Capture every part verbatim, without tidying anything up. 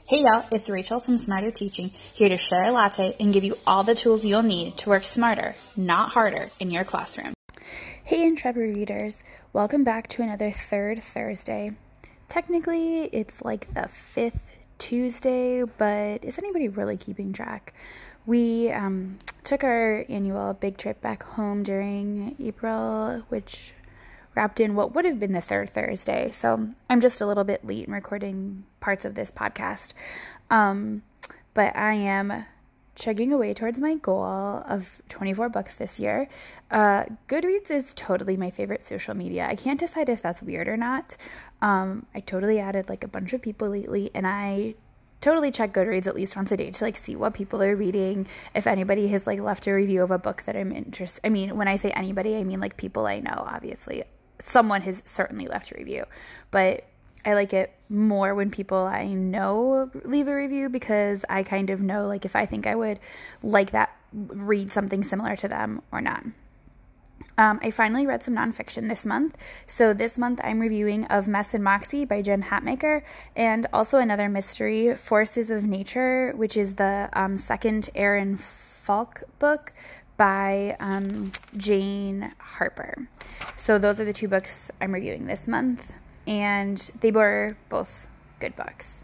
Hey y'all, it's Rachel from Smarter Teaching, here to share a latte and give you all the tools you'll need to work smarter, not harder, in your classroom. Hey Intrepid readers, welcome back to another third Thursday. Technically, it's like the fifth Tuesday, but is anybody really keeping track? We um, took our annual big trip back home during April, which wrapped in what would have been the third Thursday. So I'm just a little bit late in recording parts of this podcast. Um, but I am chugging away towards my goal of twenty-four books this year. Uh, Goodreads is totally my favorite social media. I can't decide if that's weird or not. Um, I totally added like a bunch of people lately, and I totally check Goodreads at least once a day to like see what people are reading. If anybody has like left a review of a book that I'm interested, I mean, when I say anybody, I mean like people I know, obviously. Someone has certainly left a review, but I like it more when people I know leave a review because I kind of know like if I think I would like that, read something similar to them or not. Um, I finally read some nonfiction this month. So this month I'm reviewing Of Mess and Moxie by Jen Hatmaker, and also another mystery, Forces of Nature, which is the um, second Aaron Falk book by um, Jane Harper. So those are the two books I'm reviewing this month, and they were both good books.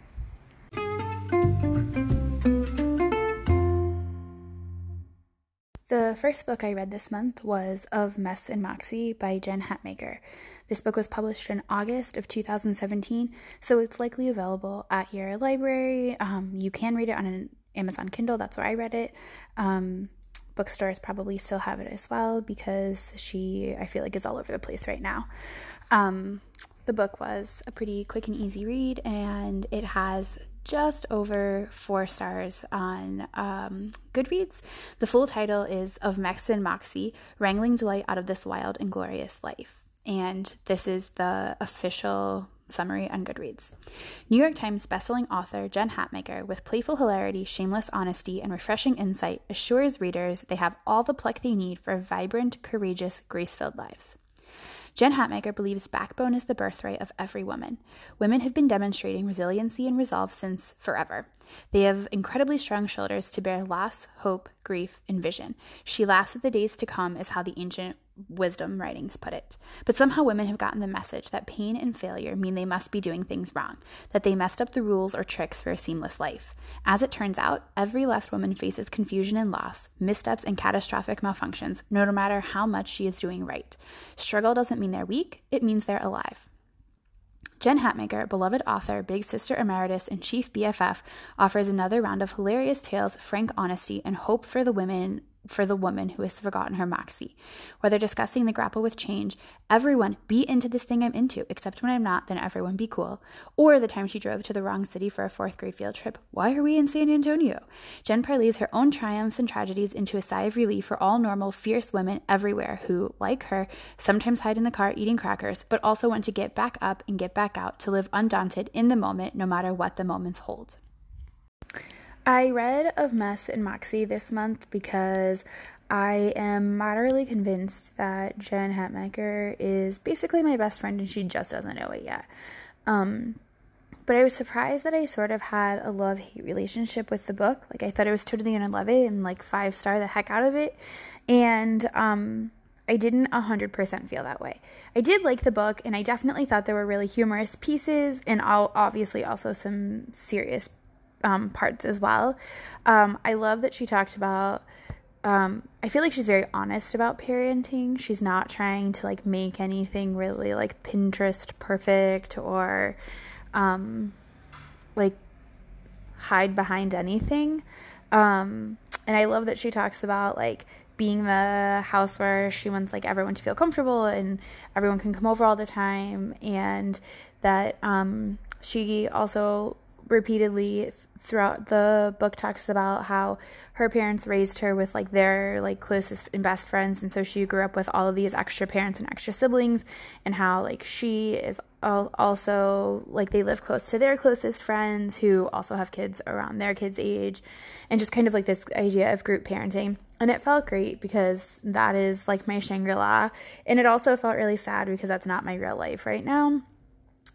The first book I read this month was Of Mess and Moxie by Jen Hatmaker. This book was published in August of two thousand seventeen, so it's likely available at your library. Um, you can read it on an Amazon Kindle, that's where I read it. Um, bookstores probably still have it as well because she, I feel like, is all over the place right now. Um, the book was a pretty quick and easy read, and it has just over four stars on um, Goodreads. The full title is Of Mess and Moxie, Wrangling Delight Out of This Wild and Glorious Life. And this is the official summary on Goodreads. New York Times bestselling author Jen Hatmaker, with playful hilarity, shameless honesty, and refreshing insight, assures readers they have all the pluck they need for vibrant, courageous, grace-filled lives. Jen Hatmaker believes backbone is the birthright of every woman. Women have been demonstrating resiliency and resolve since forever. They have incredibly strong shoulders to bear loss, hope, grief, and vision. She laughs at the days to come, is how the ancient wisdom writings put it. But somehow women have gotten the message that pain and failure mean they must be doing things wrong, that they messed up the rules or tricks for a seamless life. As it turns out, every last woman faces confusion and loss, missteps and catastrophic malfunctions, no matter how much she is doing right. Struggle doesn't mean they're weak, it means they're alive. Jen Hatmaker, beloved author, big sister emeritus, and chief B F F, offers another round of hilarious tales, frank honesty, and hope for the women for the woman who has forgotten her moxie. Whether discussing the grapple with change, everyone be into this thing I'm into, except when I'm not, then everyone be cool, or the time she drove to the wrong city for a fourth grade field trip, why are we in San Antonio? Jen parlays her own triumphs and tragedies into a sigh of relief for all normal, fierce women everywhere who, like her, sometimes hide in the car eating crackers, but also want to get back up and get back out, to live undaunted in the moment, no matter what the moments hold. I read Of Mess and Moxie this month because I am moderately convinced that Jen Hatmaker is basically my best friend and she just doesn't know it yet. Um, but I was surprised that I sort of had a love-hate relationship with the book. Like, I thought I was totally gonna love it and like five-star the heck out of it. And um, I didn't one hundred percent feel that way. I did like the book, and I definitely thought there were really humorous pieces and all, obviously also some serious Um, parts as well. Um, I love that she talked about, um, I feel like she's very honest about parenting. She's not trying to like make anything really like Pinterest perfect or um, like hide behind anything. Um, and I love that she talks about like being the house where she wants like everyone to feel comfortable and everyone can come over all the time, and that um, she also repeatedly throughout the book talks about how her parents raised her with like their like closest and best friends, and so she grew up with all of these extra parents and extra siblings, and how like she is also like they live close to their closest friends who also have kids around their kids' age, and just kind of like this idea of group parenting. And it felt great because that is like my Shangri-La, and it also felt really sad because that's not my real life right now.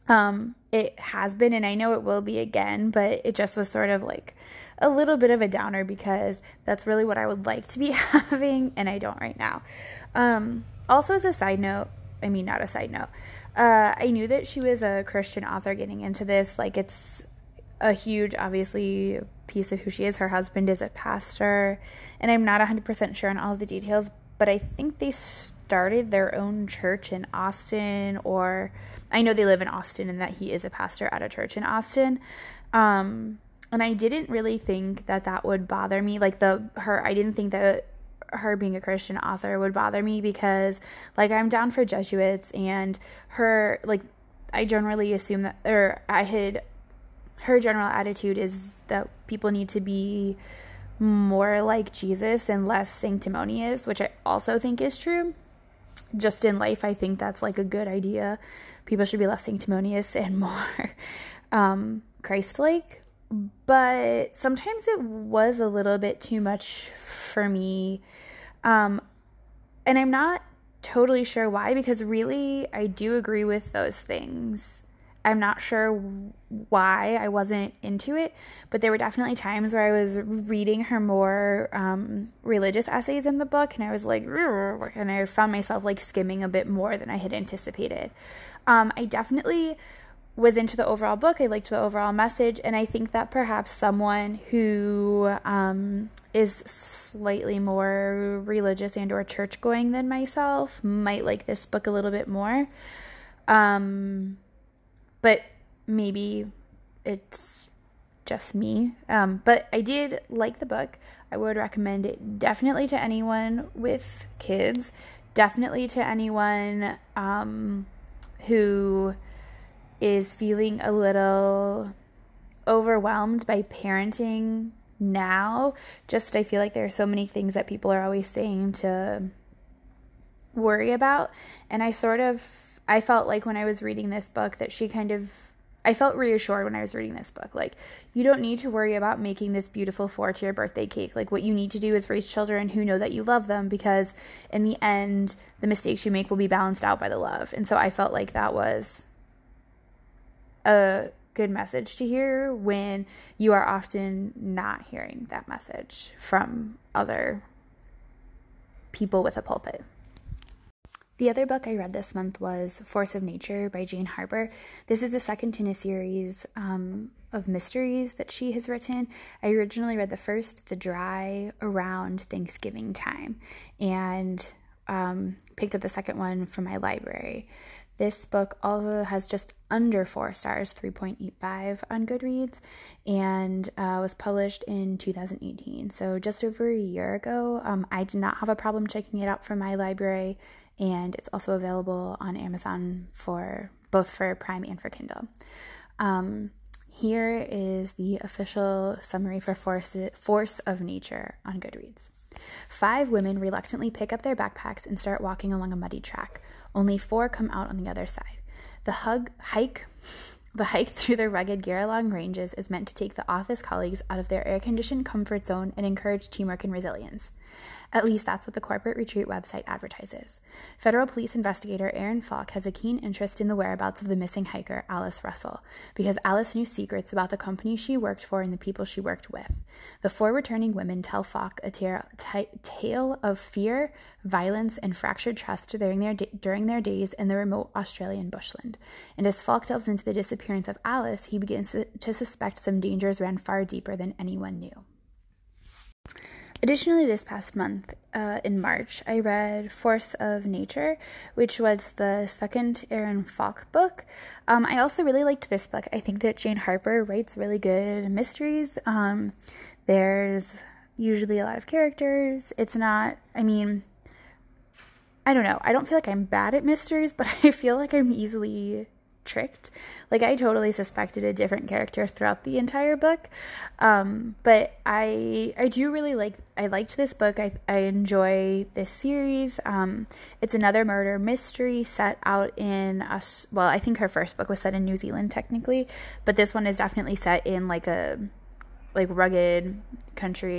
Um, it has been, and I know it will be again, but it just was sort of like a little bit of a downer because that's really what I would like to be having, and I don't right now. Um, also, as a side note, I mean, not a side note, uh, I knew that she was a Christian author getting into this. Like, it's a huge, obviously, piece of who she is. Her husband is a pastor, and I'm not one hundred percent sure on all of the details, but I think they started their own church in Austin, or I know they live in Austin and that he is a pastor at a church in Austin. Um, and I didn't really think that that would bother me. Like the, her, I didn't think that her being a Christian author would bother me because like I'm down for Jesuits, and her, like, I generally assume that, or I had, her general attitude is that people need to be more like Jesus and less sanctimonious, which I also think is true. Just in life, I think that's like a good idea. People should be less sanctimonious and more um, Christ-like. But sometimes it was a little bit too much for me. Um, and I'm not totally sure why, because really I do agree with those things. I'm not sure why I wasn't into it, but there were definitely times where I was reading her more um, religious essays in the book, and I was like, and I found myself like skimming a bit more than I had anticipated. Um, I definitely was into the overall book. I liked the overall message, and I think that perhaps someone who um, is slightly more religious and or church-going than myself might like this book a little bit more. Um... But maybe it's just me. Um, but I did like the book. I would recommend it definitely to anyone with kids. Definitely to anyone um, who is feeling a little overwhelmed by parenting now. Just, I feel like there are so many things that people are always saying to worry about. And I sort of... I felt like when I was reading this book that she kind of, I felt reassured when I was reading this book. Like, you don't need to worry about making this beautiful four-tier birthday cake. Like, what you need to do is raise children who know that you love them, because in the end, the mistakes you make will be balanced out by the love. And so I felt like that was a good message to hear when you are often not hearing that message from other people with a pulpit. The other book I read this month was Force of Nature by Jane Harper. This is the second in a series um, of mysteries that she has written. I originally read the first, The Dry, around Thanksgiving time, and um, picked up the second one from my library. This book also has just under four stars, three point eight five on Goodreads, and uh, was published in two thousand eighteen, so just over a year ago. Um, I did not have a problem checking it out from my library, and it's also available on Amazon for both for Prime and for Kindle. Um, here is the official summary for Force, Force of Nature on Goodreads. Five women reluctantly pick up their backpacks and start walking along a muddy track. Only four come out on the other side. The hug, hike, the hike through the rugged Garralong Ranges is meant to take the office colleagues out of their air-conditioned comfort zone and encourage teamwork and resilience. At least that's what the corporate retreat website advertises. Federal police investigator Aaron Falk has a keen interest in the whereabouts of the missing hiker, Alice Russell, because Alice knew secrets about the company she worked for and the people she worked with. The four returning women tell Falk a ta- t- tale of fear, violence, and fractured trust during their, d- during their days in the remote Australian bushland. And as Falk delves into the disappearance of Alice, he begins to, to suspect some dangers ran far deeper than anyone knew. Additionally, this past month, uh, in March, I read Force of Nature, which was the second Aaron Falk book. Um, I also really liked this book. I think that Jane Harper writes really good mysteries. Um, there's usually a lot of characters. It's not, I mean, I don't know. I don't feel like I'm bad at mysteries, but I feel like I'm easily tricked. Like, I totally suspected a different character throughout the entire book. Um, but I I do really like, I liked this book. I, I enjoy this series. Um, it's another murder mystery set out in, us. well, I think her first book was set in New Zealand technically, but this one is definitely set in like a, like rugged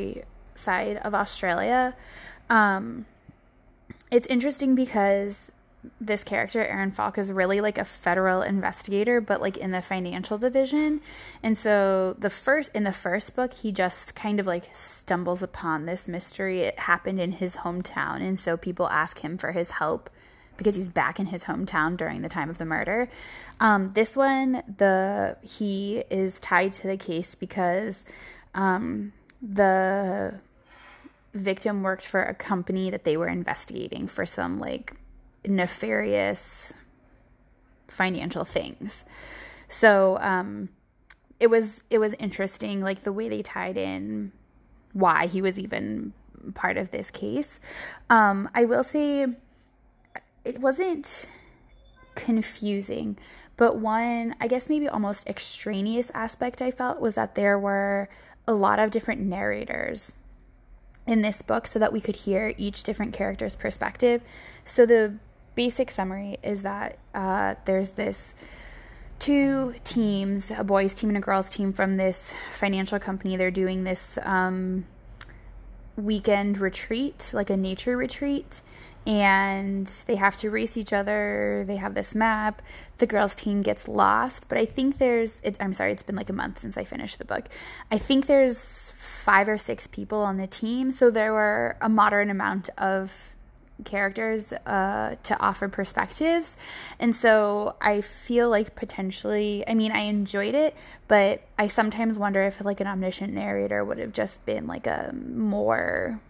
countryside of Australia. Um, it's interesting because this character, Aaron Falk, is really like a federal investigator, but like in the financial division. And so the first in the first book, he just kind of like stumbles upon this mystery. It happened in his hometown, and so people ask him for his help because he's back in his hometown during the time of the murder. Um, this one, the he is tied to the case because um, the victim worked for a company that they were investigating for some like nefarious financial things. So um, it was it was interesting, like the way they tied in why he was even part of this case. Um, I will say it wasn't confusing, but one, I guess maybe almost extraneous aspect I felt was that there were a lot of different narrators in this book so that we could hear each different character's perspective. So the basic summary is that uh, there's this two teams, a boys team and a girls team from this financial company. They're doing this um, weekend retreat, like a nature retreat, and they have to race each other. They have this map. The girls team gets lost, but I think there's, it, I'm sorry, it's been like a month since I finished the book. I think there's five or six people on the team, so there were a moderate amount of characters uh, to offer perspectives. And so I feel like potentially, I mean, I enjoyed it, but I sometimes wonder if like an omniscient narrator would have just been like a more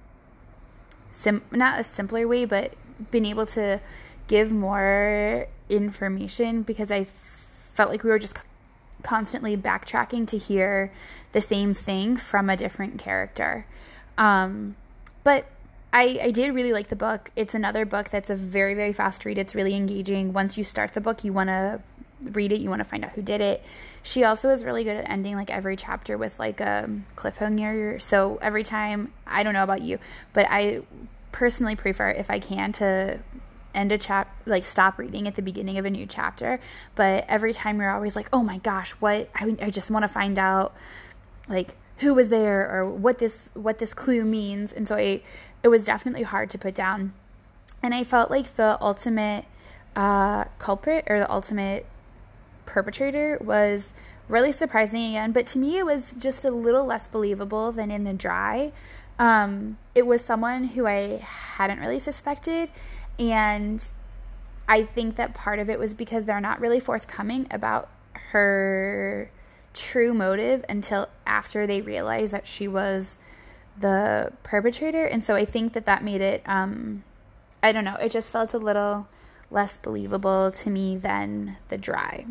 sim not a simpler way, but been able to give more information, because I felt like we were just constantly backtracking to hear the same thing from a different character. Um, but I, I did really like the book. It's another book that's a very, very fast read. It's really engaging. Once you start the book, you want to read it. You want to find out who did it. She also is really good at ending like every chapter with like a cliffhanger. So every time, I don't know about you, but I personally prefer, if I can, to end a chap like stop reading at the beginning of a new chapter. But every time you're always like, oh my gosh, what I, I just want to find out like who was there or what this what this clue means. And so I it was definitely hard to put down. And I felt like the ultimate uh, culprit or the ultimate perpetrator was really surprising again. But to me, it was just a little less believable than in The Dry. Um, it was someone who I hadn't really suspected. And I think that part of it was because they're not really forthcoming about her true motive until after they realized that she was the perpetrator. And so I think that that made it, um, I don't know, it just felt a little less believable to me than The Dry.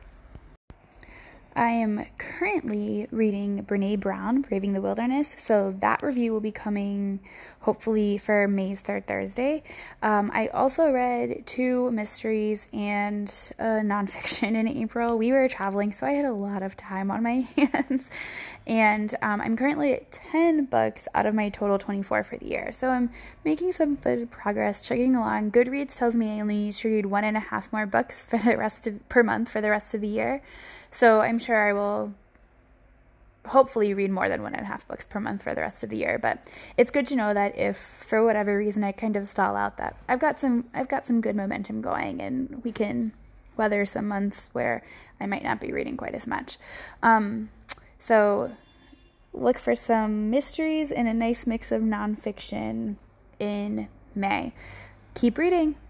I am currently reading Brene Brown, Braving the Wilderness, so that review will be coming hopefully for May's third Thursday. Um, I also read two mysteries and a nonfiction in April. We were traveling, so I had a lot of time on my hands, and um, I'm currently at ten books out of my total twenty-four for the year, so I'm making some good progress, chugging along. Goodreads tells me I only need to read one and a half more books for the rest of per month for the rest of the year. So I'm sure I will hopefully read more than one and a half books per month for the rest of the year. But it's good to know that if for whatever reason I kind of stall out, that I've got some I've got some good momentum going, and we can weather some months where I might not be reading quite as much. Um, so look for some mysteries and a nice mix of nonfiction in May. Keep reading.